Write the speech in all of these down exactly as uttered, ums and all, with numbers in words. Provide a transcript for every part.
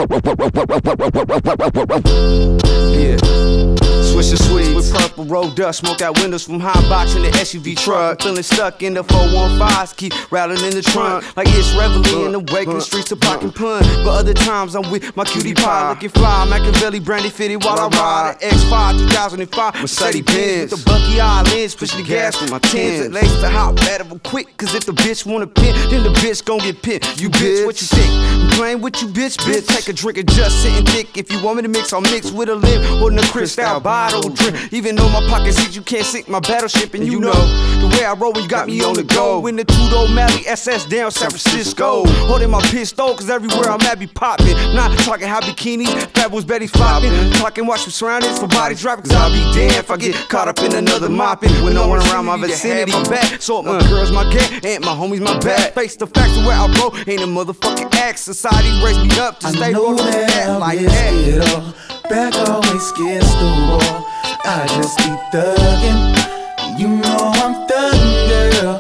Yeah. Swisher sweets with purple road dust, smoke out windows from high box in the S U V truck. Feeling stuck in the four one fives, keep rattling in the trunk like it's Reveille in the wake of the streets of Pock and Pun. But other times I'm with my cutie pie, looking fly, Machiavelli brandy fitted while I ride an X five two thousand five Mercedes Benz with the Bucky Islands, pushing the gas with my tens. At least the hot battle quick, cause if the bitch wanna pin, then the bitch gon' get pinned. You bitch, what you think? I'm playing with you, bitch, bitch. Take a drink and just sitting thick. If you want me to mix, I'll mix with a lip or in a crystal bottle drink. Even though my pocket seats, you can't sink my battleship, and you know the way I roll when you got me on the go. In the two-door Mally S S down San Francisco, holding my pistol, cause everywhere I'm at be popping. Not talking high bikinis, fabulous Betty's flopping. Talking watch my surroundings for body dropping, cause I'll be damned if I get caught up in another mopping. With no one around my vicinity, my back. So my girls my gang, and my homies my back. Face the facts of where I roll, ain't a motherfucking act. Society raised me up to stay rolling that like that. Back always gets the wall. I just be thuggin'. You know I'm thuggin', girl.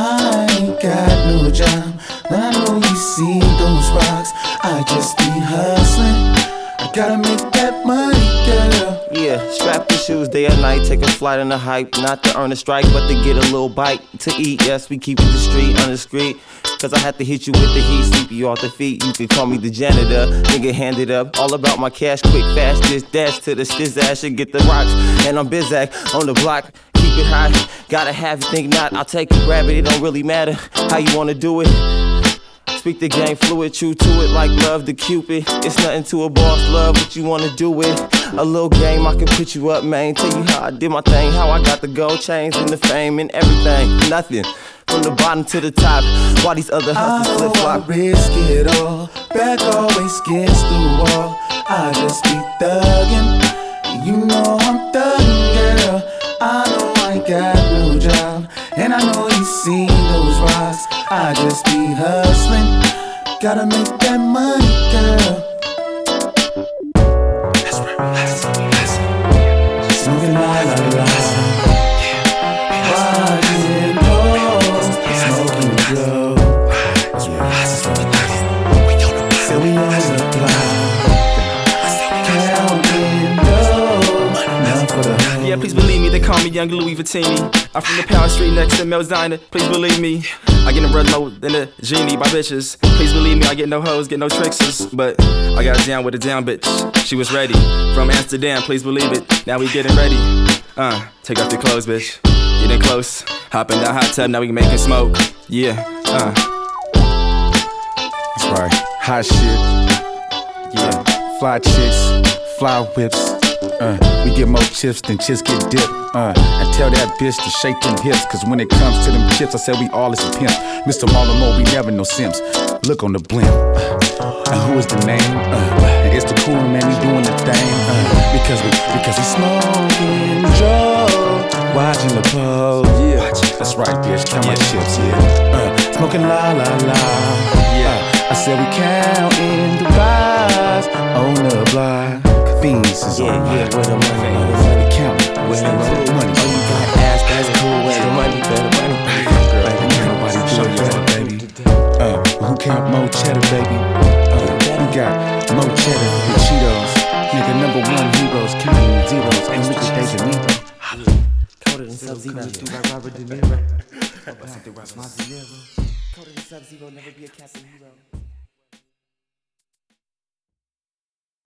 I ain't got no job, but I know you see those rocks. I just be hustlin'. I gotta make that money, girl. Yeah, strap your shoes day or night, take a flight on the hype. Not to earn a strike, but to get a little bite to eat. Yes, we keep it discreet, undiscreet. Cause I had to hit you with the heat, sweep you off the feet. You can call me the janitor, nigga hand it up. All about my cash, quick, fast, just dash to the stiz ash and get the rocks. And I'm Bizak on the block, keep it high. Gotta have it, think not, I'll take it, grab it. It don't really matter how you wanna do it. Speak the game fluid, true to it like love to Cupid. It's nothing to a boss, love what you wanna do with. A little game, I can put you up, man. Tell you how I did my thing, how I got the gold chains and the fame and everything. Nothing. From the bottom to the top, while these other hustlers flip flop. I risk it all, back always against the wall. I just be thuggin', you know I'm thuggin', girl. I know I ain't got no job, and I know you seen those rocks. I just be hustlin', gotta make that money, girl. That's right, that's right, that's right. Smoking la la la. Yeah, please believe me, they call me Young Louis Vuittini. I'm from the Power Street next to Mel's Diner. Please believe me, I get no bread low than a genie by bitches. Please believe me, I get no hoes, get no tricksters. But I got down with a down bitch, she was ready. From Amsterdam, please believe it, now we getting ready. Uh, take off your clothes, bitch, getting close. Hop in the hot tub, now we making smoke. Yeah, uh. That's right, hot shit. Yeah, fly chicks, fly whips. Uh, we get more chips than chips get dipped. Uh, and tell that bitch to shake them hips. Cause when it comes to them chips, I said we all is a pimp. Mister Marlamo, we never no simps. Look on the blimp. Uh, and who is the name? Uh, and it's the cool man, we doing the thing. Uh, because we, because we smoking Joe, watching the pole. Yeah, that's right, bitch. Count my chips, yeah. Uh, smoking la la la. Yeah, uh, I said we counting the rise on the block. Fiends is yeah, on yeah, where the money, where the money count, where the money, money. Oh, you gotta ask, that's cool, where the money, where the money. Baby, ain't nobody do it better, baby. Uh, who count more cheddar, baby? Uh, we got more cheddar than Cheetos. Nigga, number one heroes, counting zeros, and Ricky De Janeiro. Coded in Sub-Zero. Robert De Niro. Coded in Sub-Zero, never be a Casanova.